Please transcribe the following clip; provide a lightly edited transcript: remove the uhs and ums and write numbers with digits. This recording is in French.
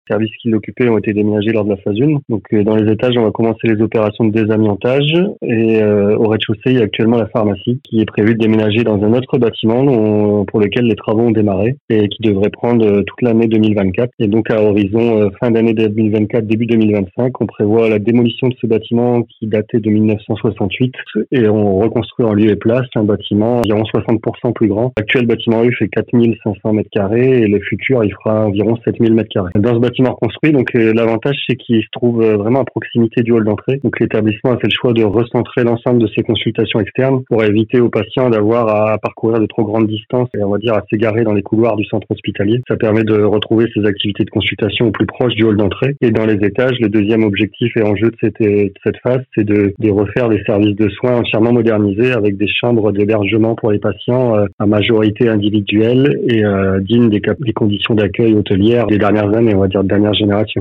services qui l'occupaient ont été déménagés lors de la phase 1. Donc dans les étages, on va commencer les opérations de désamiantage et au rez-de-chaussée, il y a actuellement la pharmacie qui est prévue de déménager dans un autre bâtiment pour lequel les travaux ont démarré et qui devrait prendre toute l'année 2024. Et donc à horizon fin d'année 2024, début 2025, on prévoit la démolition de ce bâtiment qui datait de 1968 et on reconstruit en lieu et place un bâtiment environ 60% plus grand. L'actuel bâtiment U fait 4500 mètres carrés et le futur, il fera environ 7000 mètres carrés. Dans ce bâtiment reconstruit, donc l'avantage, c'est qu'il se trouve vraiment à proximité du hall d'entrée. Donc l'établissement a fait le choix de recentrer l'ensemble de ses consultations externes pour éviter aux patients d'avoir à parcourir de trop grandes distances et on va dire à s'égarer dans les couloirs du centre hospitalier. Ça permet de retrouver ses activités de consultation au plus proche du hall d'entrée. Et dans les étages, le deuxième objectif et enjeu de cette phase, c'est de refaire des services de soins entièrement modernisés avec des chambres d'hébergement pour les patients à majorité individuelle et dignes des conditions d'accueil hôtelières des dernières années, on va dire de dernière génération.